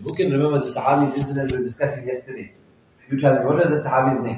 Who can remember the Sahabi's incident we were discussing yesterday? You tell me, what is the Sahabi's name?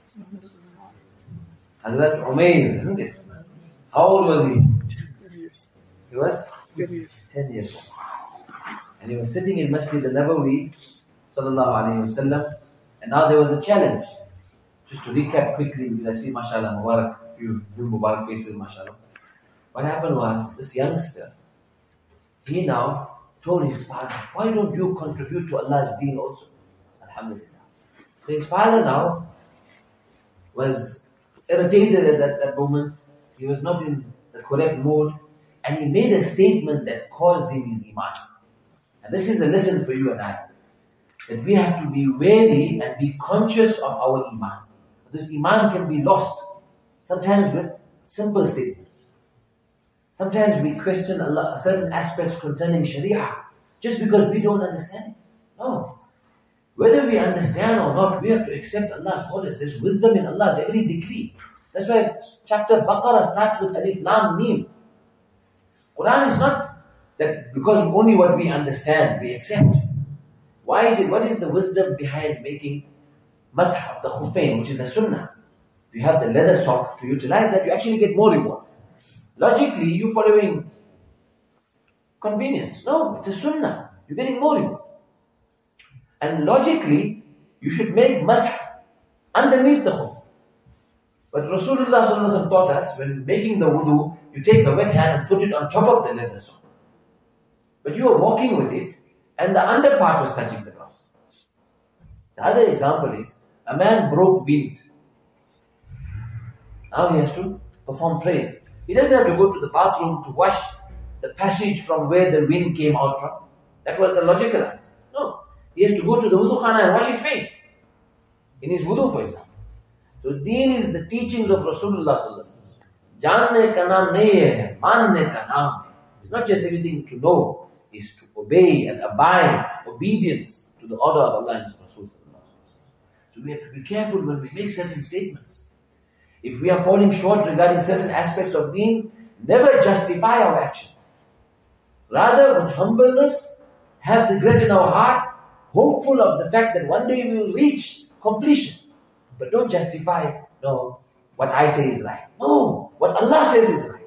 Hazrat Umayr, isn't it? How old was he? 10 years. He was? 10 years. 10 years old. And he was sitting in Masjid al-Nabawi, sallallahu alayhi wa sallam, and now there was a challenge. Just to recap quickly, because I see, mashallah, Mubarak, a few new Mubarak faces, mashallah. What happened was, this youngster, he now told his father, why don't you contribute to Allah's deen also? Alhamdulillah. So his father now was irritated at that moment. He was not in the correct mood. And he made a statement that caused him his iman. And this is a lesson for you and I. That we have to be wary and be conscious of our iman. This iman can be lost. Sometimes with simple statements. Sometimes we question Allah, certain aspects concerning Sharia just because we don't understand it. No. Whether we understand or not, we have to accept Allah's orders. There's wisdom in Allah's every decree. That's why chapter Baqarah starts with Alif Lam Mim. Quran is not that because only what we understand, we accept. Why is it? What is the wisdom behind making masah of the khuffain, which is a sunnah? If you have the leather sock to utilize that, you actually get more reward. Logically, you're following convenience. No, it's a sunnah. You're getting more reward. And logically, you should make masah underneath the khuf. But Rasulullah ﷺ taught us, when making the wudu, you take a wet hand and put it on top of the leather sock. But you are walking with it, and the under part was touching the ground. The other example is, a man broke wind. Now he has to perform prayer. He doesn't have to go to the bathroom to wash the passage from where the wind came out from. That was the logical answer. No. He has to go to the wudu khana and wash his face. In his wudu, for example. So deen is the teachings of Rasulullah sallallahu alaihi wasallam. Janne ka naam nahi hai, manne ka naam. It's not just everything to know. It's to obey and abide, obedience to the order of Allah and His Rasul sallallahu alaihi wasallam. So we have to be careful when we make certain statements. If we are falling short regarding certain aspects of deen, never justify our actions. Rather, with humbleness, have regret in our heart, hopeful of the fact that one day we will reach completion. But don't justify, no, what I say is right. No, what Allah says is right.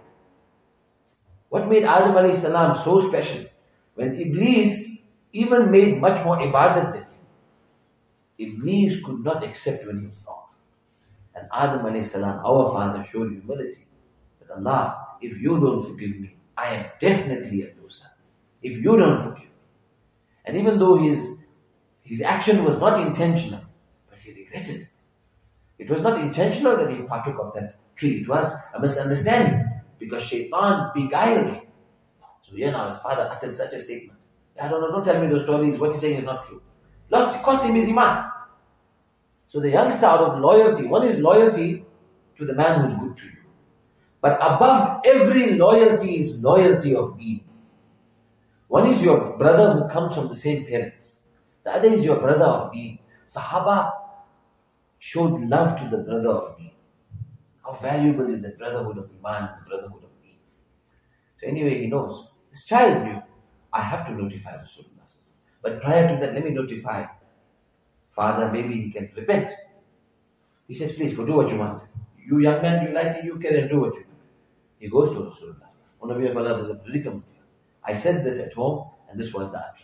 What made Adam alayhi salam so special? When Iblis even made much more ibadat than him, Iblis could not accept when he was wrong. And Adam alayhi salam, our father, showed humility. That Allah, if you don't forgive me, I am definitely a loser. If you don't forgive me. And even though his action was not intentional, but he regretted it. It was not intentional that he partook of that tree. It was a misunderstanding. Because shaitan beguiled him. So here now his father uttered such a statement. I don't know, don't tell me those stories, what he's saying is not true. Cost him his iman. So the youngster, out of loyalty, one is loyalty to the man who's good to you. But above every loyalty is loyalty of deen. One is your brother who comes from the same parents. The other is your brother of deen. Sahaba showed love to the brother of deen. How valuable is the brotherhood of iman and the brotherhood of deen. So anyway, he knows. This child knew, I have to notify Rasulullah. But prior to that, let me notify father, maybe he can repent. He says, please go do what you want. You young man, you like it, you can do what you want. He goes to Rasulullah. Oh Nabi of Allah, there's a predicament here. I said this at home, and this was the utterance.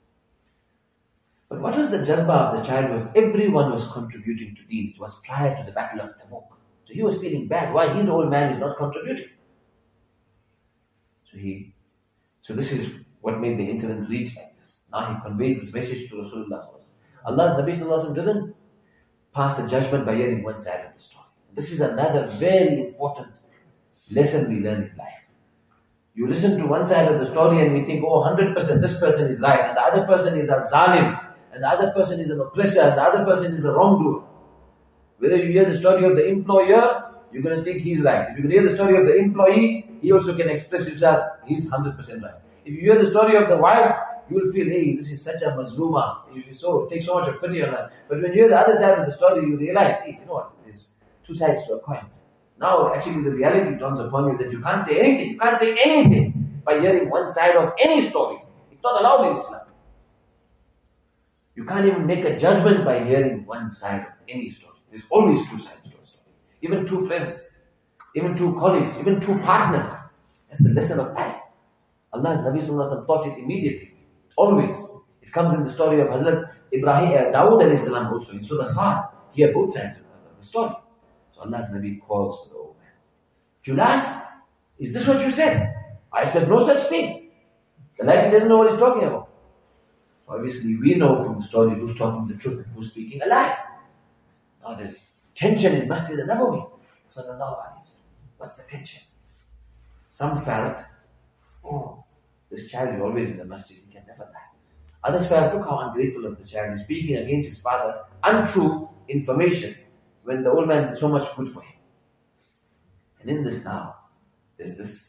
But what was the jazba of the child was everyone was contributing to deen. It was prior to the battle of Tabuk. So he was feeling bad. Why his old man is not contributing? So this is what made the incident reach like this. Now he conveys this message to Rasulullah. Allah's Nabi Sallallahu Alaihi Wasallam didn't pass a judgment by hearing one side of the story. This is another very important lesson we learn in life. You listen to one side of the story and we think, oh, 100% this person is right, and the other person is a zalim, and the other person is an oppressor, and the other person is a wrongdoer. Whether you hear the story of the employer, you're going to think he's right. If you hear the story of the employee, he also can express himself, he's 100% right. If you hear the story of the wife, you will feel, hey, this is such a mazluma. You should take so much of pity on her. But when you hear the other side of the story, you realize, hey, you know what, there's two sides to a coin. Now, actually, the reality dawns upon you that you can't say anything. You can't say anything by hearing one side of any story. It's not allowed in Islam. You can't even make a judgment by hearing one side of any story. There's always two sides to a story. Even two friends, even two colleagues, even two partners. That's the lesson of life. Allah's Nabi Sallallahu Alaihi Wasallam taught it immediately. Always. It comes in the story of Hazrat Ibrahim, Dawood alayhi salam also. In Surah Sa'ad, here both sides of the story. So Allah's Nabi calls for the old man. Julas, is this what you said? I said no such thing. The laity doesn't know what he's talking about. Obviously, we know from the story who's talking the truth and who's speaking a lie. Now there's tension in Masjid al-Nabawi. Sallallahu Alaihi Wasallam. What's the tension? Some felt, oh, this child is always in the masjid, he can never lie. Others felt, look how ungrateful of the child is speaking against his father, untrue information, when the old man did so much good for him. And in this now, there's this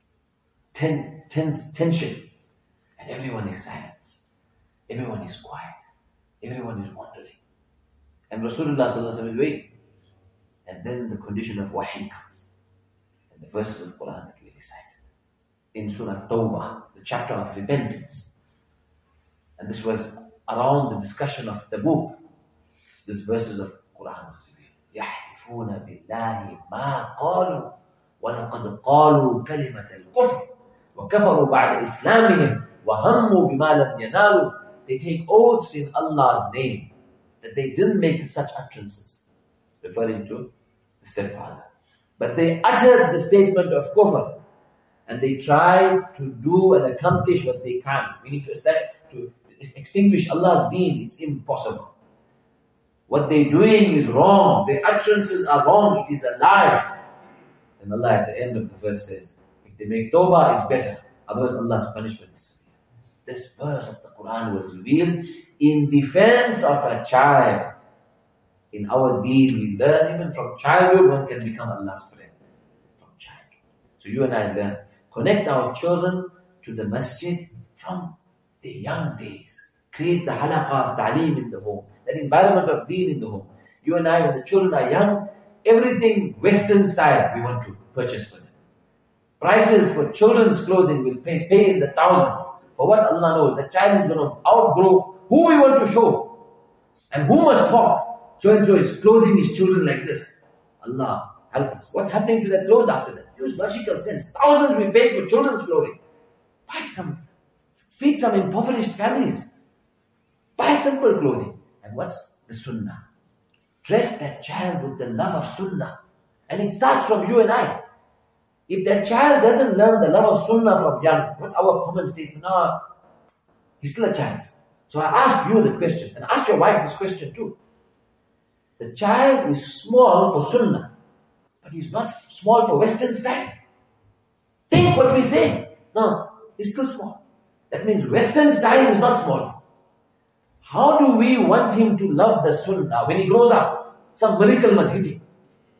tension, and everyone is silent. Everyone is quiet. Everyone is wondering. And Rasulullah Sallallahu Alaihi Wasallam is waiting. And then the condition of wahi comes. And the verses of Quran that we recited. In Surah Tawbah, the chapter of repentance. And this was around the discussion of Tabuk. These verses of Quran was revealed. يَحْلِفُونَ بِاللَّهِ مَا قَالُوا وَلَقَدْ قَالُوا كَلِمَةَ الْكُفْرِ وَكَفَرُوا بَعْدَ إِسْلَامِهِمْ وَهَمُّوا بِمَا لَمْ يَنَالُوا. They take oaths in Allah's name that they didn't make such utterances, referring to the stepfather. But they uttered the statement of kufr, and they tried to do and accomplish what they can't. Meaning to extinguish Allah's deen, it's impossible. What they're doing is wrong. Their utterances are wrong. It is a lie. And Allah at the end of the verse says, if they make tawbah, it's better. Otherwise Allah's punishment is severe. This verse of the Quran was revealed in defense of a child. In our deen, we learn even from childhood one can become Allah's friend. From childhood. So you and I learn. Connect our children to the masjid from their young days. Create the halaqah of ta'aleem in the home. That environment of deen in the home. You and I, when the children are young, everything Western style we want to purchase for them. Prices for children's clothing will pay in the thousands. For what Allah knows, the child is going to outgrow who we want to show. And who must talk. So and so is clothing his children like this. Allah help us. What's happening to their clothes after that? Use logical sense. Thousands we pay for children's clothing. Feed some impoverished families. Buy simple clothing. And what's the sunnah? Dress that child with the love of sunnah. And it starts from you and I. If that child doesn't learn the love of sunnah from young, what's our common statement? No, he's still a child. So I ask you the question, and ask your wife this question too. The child is small for sunnah, but he's not small for Western style. Think what we say. No, he's still small. That means Western style is not small. How do we want him to love the sunnah when he grows up? Some miracle must hit him.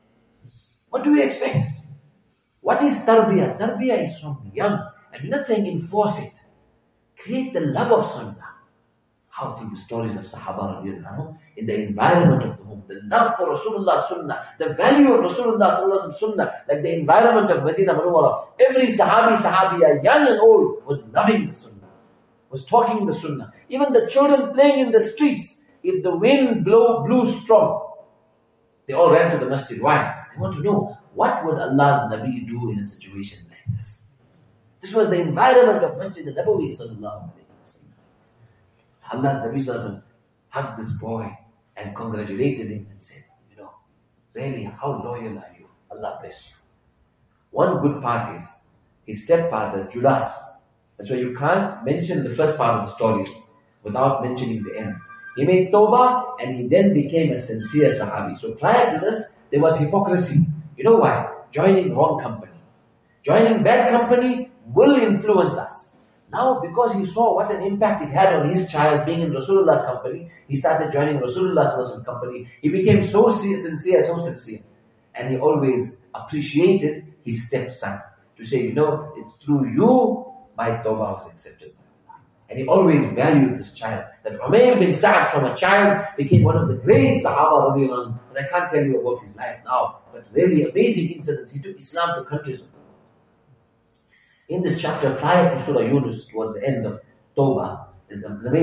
What do we expect? What is tarbiyah? Tarbiyah is from young. And we're not saying enforce it. Create the love of sunnah. How think the stories of Sahaba radiallahu anhu in the environment of the home, the love for Rasulullah sunnah, the value of Rasulullah sunnah, like the environment of Medina Munawwara. Every Sahabiya, young and old, was loving the sunnah, was talking the sunnah. Even the children playing in the streets, if the wind blew strong, they all ran to the masjid. Why? They want to know, what would Allah's Nabi do in a situation like this? This was the environment of Masjid al-Nabawi sallallahu alayhi wa sallam. Allah's Nabi sallallahu alayhi wa sallam hugged this boy and congratulated him and said, really, how loyal are you? Allah bless you. One good part is, his stepfather, Julas. That's why you can't mention the first part of the story without mentioning the end. He made tawbah and he then became a sincere Sahabi. So prior to this, there was hypocrisy. You know why? Joining wrong company. Joining bad company will influence us. Now, because he saw what an impact it had on his child being in Rasulullah's company, he started joining Rasulullah's company. He became so sincere. And he always appreciated his stepson. To say, it's through you my tawbah was accepted. And he always valued this child. That Umayr bin Sa'd from a child became one of the great Sahaba radiallahu anhu. And I can't tell you about his life now, but really amazing incidents. He took Islam to countries of the world. In this chapter, prior to Surah Yunus, towards the end of Tawbah, is an amazing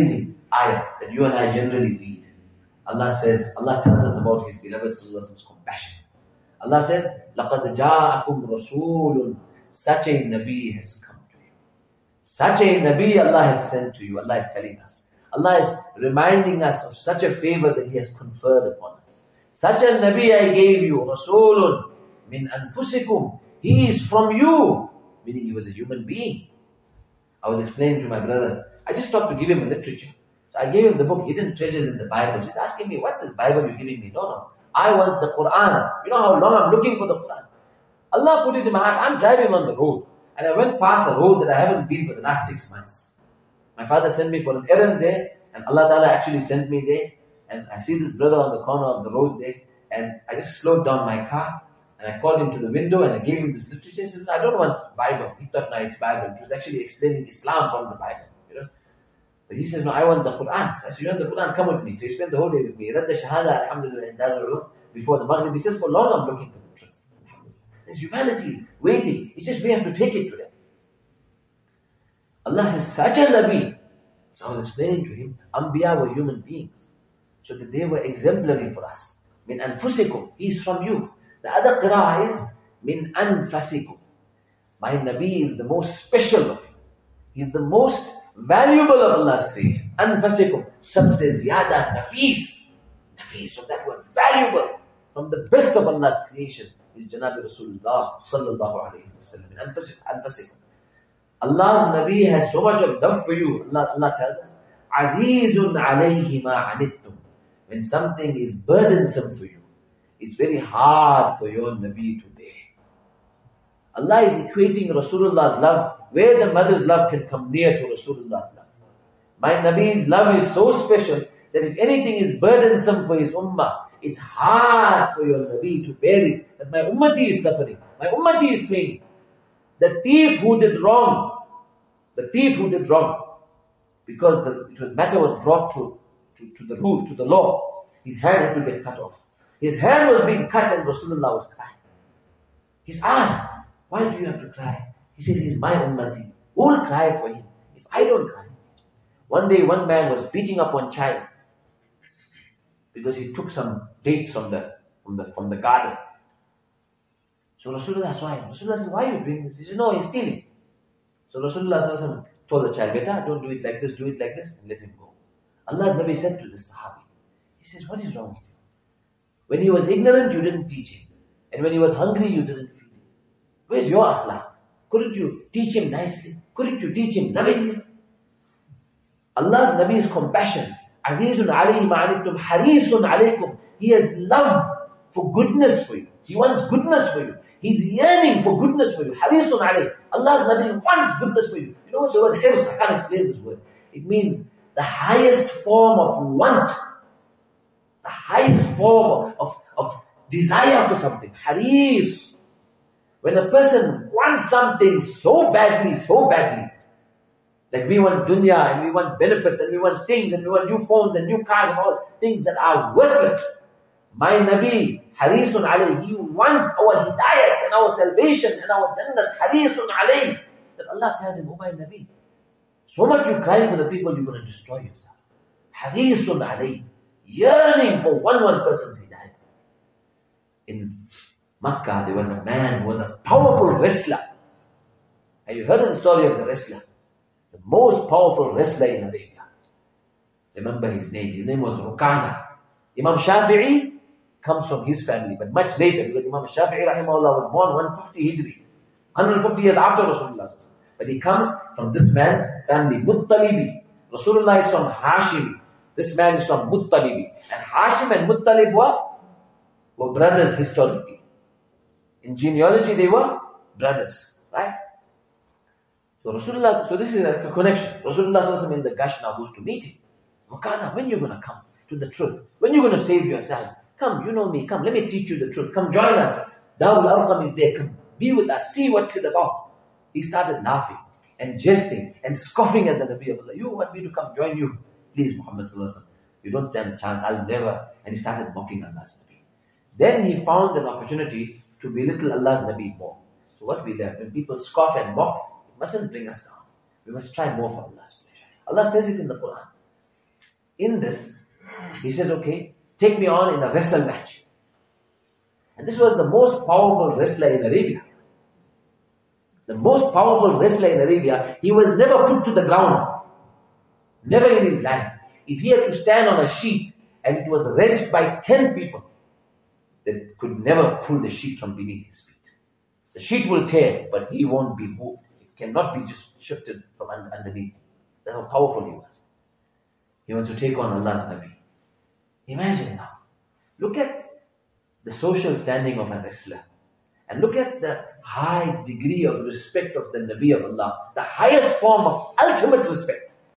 ayah that you and I generally read. Allah says, Allah tells us about His beloved Sallallahu Alaihi Wasallam's compassion. Allah says, لَقَدْ جَاءَكُمْ رَسُولٌ Such a Nabi has come to you. Such a Nabi Allah has sent to you. Allah is telling us. Allah is reminding us of such a favor that He has conferred upon us. Such a Nabi I gave you, Rasulun min anfusikum. He is from you, meaning he was a human being. I was explaining to my brother, I just stopped to give him a literature. So I gave him the book, Hidden Treasures in the Bible. He's asking me, what's this Bible you're giving me? No. I want the Quran. You know how long I'm looking for the Quran? Allah put it in my heart. I'm driving on the road. And I went past a road that I haven't been for the last 6 months. My father sent me for an errand there. And Allah Ta'ala actually sent me there. And I see this brother on the corner of the road there. And I just slowed down my car. And I called him to the window and I gave him this literature. He says, I don't want Bible. He thought, no, it's Bible. It was actually explaining Islam from the Bible. You know. But he says, no, I want the Quran. So I said, you want the Quran? Come with me. So he spent the whole day with me. He read the Shahada, Alhamdulillah, before the Maghrib. He says, for long I'm looking for the truth. There's humanity waiting. It's just we have to take it to them. Allah says, such a Nabi. So I was explaining to him, Anbiya were human beings. So that they were exemplary for us. Min anfusikum. He is from you. The other qira'ah is, Min anfasikum. My Nabi is the most special of you. He is the most valuable of Allah's creation. Anfasikum. Some say ziyada, nafis. Nafis, from that word, valuable. From the best of Allah's creation is Janabi Rasulullah sallallahu alayhi wa sallam. Anfasikum. Allah's Nabi has so much of love for you. Allah tells us, Azizun alayhi ma anittum. When something is burdensome for you, it's very hard for your Nabi to bear. Allah is equating Rasulullah's love, where the mother's love can come near to Rasulullah's love. My Nabi's love is so special that if anything is burdensome for his ummah, it's hard for your Nabi to bear it. That my ummati is suffering, my ummati is paying. The thief who did wrong, because the matter was brought to the rule, to the law, his hand had to get cut off. His hand was being cut and Rasulullah was crying. He's asked, why do you have to cry? He says, he's my ummati. Who will cry for him if I don't cry? One day, one man was beating up one child because he took some dates from the garden. So Rasulullah saw him. Rasulullah said, why are you doing this? He says, no, he's stealing. So Rasulullah told the child, beta, don't do it like this, do it like this, and let him go. Allah's Nabi said to the Sahabi, he says, what is wrong with you? When he was ignorant, you didn't teach him. And when he was hungry, you didn't feed him. Where's your akhlaq? Couldn't you teach him nicely? Couldn't you teach him lovingly? Allah's Nabi's compassion, Azizun alayhi ma'anittum, harisun alaykum. He has love for goodness for you. He wants goodness for you. He's yearning for goodness for you. Harisun alayhi. Allah's Nabi wants goodness for you. You know what the word hirs? I can't explain this word. It means the highest form of want. The highest form of desire for something. Haris. When a person wants something so badly, like we want dunya and we want benefits and we want things and we want new phones and new cars and all things that are worthless. My Nabi, Harisun alayhi, he wants our hidayat and our salvation and our jannat. Harisun alayhi. That Allah tells him, oh my Nabi, so much you crying for the people, you're going to destroy yourself. Harisun alayhi. Yearning for one person's hidayat. In Makkah, there was a man who was a powerful wrestler. Have you heard of the story of the wrestler? The most powerful wrestler in Arabia. Remember his name. His name was Rukana. Imam Shafi'i comes from his family, but much later, because Imam Shafi'i rahimahullah was born 150 Hijri, 150 years after Rasulullah. But he comes from this man's family, Muttalibi. Rasulullah is from Hashimi. This man is from Muttalibi. And Hashim and Muttalib were brothers historically. In genealogy, they were brothers. Right? So Rasulullah, so this is a connection. Rasulullah in the Gash now goes to meet him. Mukana, when you're going to come to the truth? When you're going to save yourself? Come, you know me, come, let me teach you the truth. Come join us. Darul Arqam is there. Come, be with us. See what's it about. He started laughing and jesting and scoffing at the Nabi of Allah. You want me to come join you? Please, Muhammad Sallallahu Alaihi Wasallam. You don't stand a chance. I'll never. And he started mocking Allah's Nabi. Then he found an opportunity to belittle Allah's Nabi more. So what we learn, when people scoff and mock, it mustn't bring us down. We must try more for Allah's pleasure. Allah says it in the Quran. In this, he says, okay, take me on in a wrestle match. And this was the most powerful wrestler in Arabia. The most powerful wrestler in Arabia. He was never put to the ground. Never in his life. If he had to stand on a sheet and it was wrenched by 10 people, they could never pull the sheet from beneath his feet. The sheet will tear, but he won't be moved. It cannot be just shifted from underneath. That's how powerful he was. He wants to take on Allah's Nabi. Imagine now. Look at the social standing of a wrestler. And look at the high degree of respect of the Nabi of Allah. The highest form of ultimate respect.